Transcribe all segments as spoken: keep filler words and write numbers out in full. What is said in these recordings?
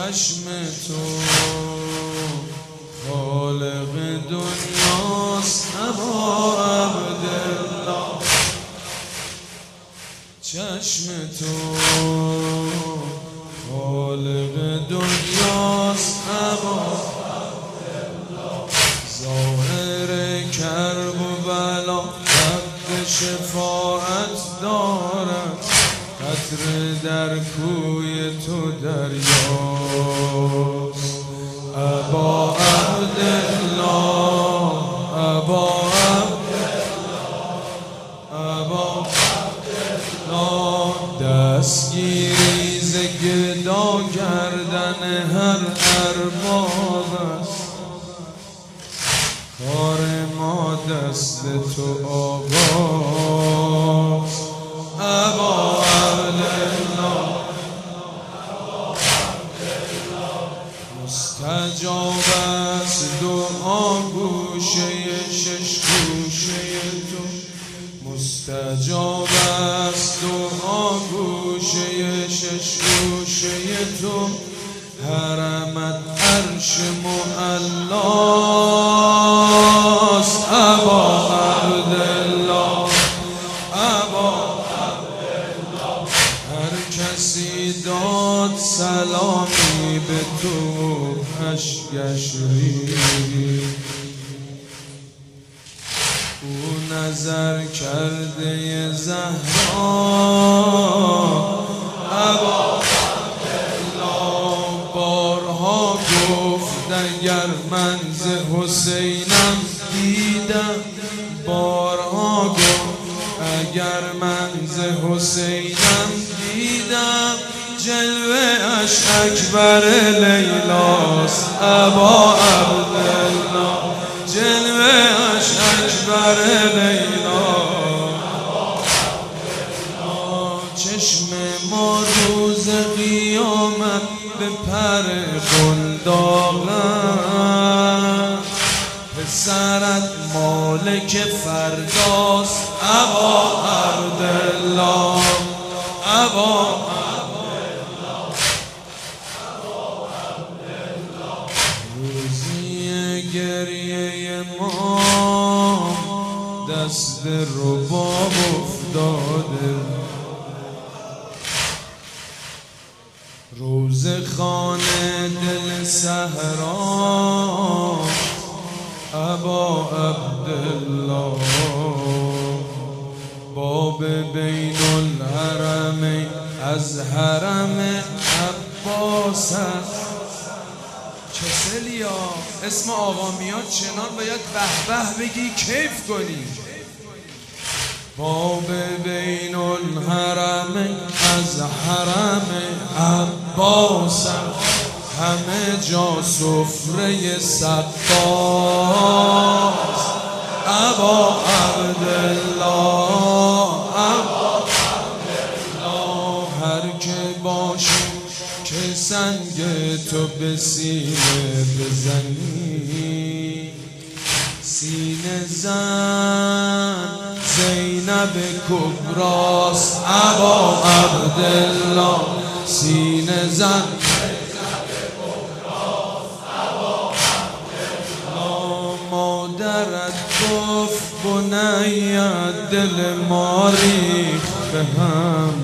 چشم تو خالق دنیاست ابا عبدالله، چشم تو خالق دنیاست ابا عبدالله، ظاهر کرب و بلا قد شفاعت دارد، قطره در کوی تو دریاست ابا عبدالله، ابا عبدالله، ابا عبدالله، دستگیری ز گدا کردن هر ارباب است، کار ما دست تو آقاست ابا عبدالله، مستجاب است دعا گوشه شش گوشه تو، مستجاب است دعا گوشه شش گوشه تو، حرمت عرش معلاست ابا عبدالله، ابا عبدالله، هر کسی داد سلامی به تو اشکش ریخت، او نظر کرده زهرا ابا عبدالله، بارها گفت اگر من ز حسینم دیدم، بارها گفت اگر من ز حسینم دیدم، جلوه اش اکبر لیلاست ابا عبدالله، جلوه اش اکبر لیلاست، چشم ما روز قیامت به پر بلداغ است، پسرت مالک فرداست ابا عبدالله، ابا عبدالله، ابا عبدالله، روزی گریه ما دست رباب افتاده، روز خانه دل صحرا ابا عبدالله، باب بین الحرمین از حرم عباس است. کسلیا اسم آقا میاد چنان باید به به بگی کیف کنی. باب بین الحرمین از حرم عباس، همه جا سفره سقاست ابا عبدالله، ابا عبدالله، هر که باشی که سنگ تو به سینه بزنی، سینه زن زینب کبراست ابا عبدالله، سینه زن مادرت گفت بنیت دل ما ریخت به هم،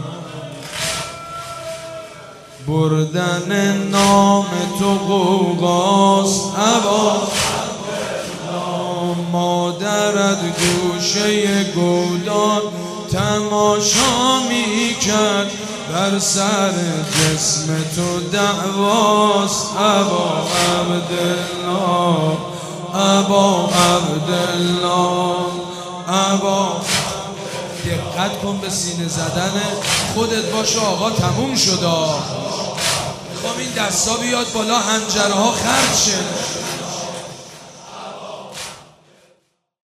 بردن نام تو غوغاست ابا عبدالله، مادرت گوشه گودان تماشا می کرد، بر سر جسم تو دعواست ابا عبدالله، ابا عبدالله، ابا. دقت کن به سینه زدن خودت، باشه آقا تموم شد. میخوام این دستا بیاد بالا، حنجره ها خرد شه.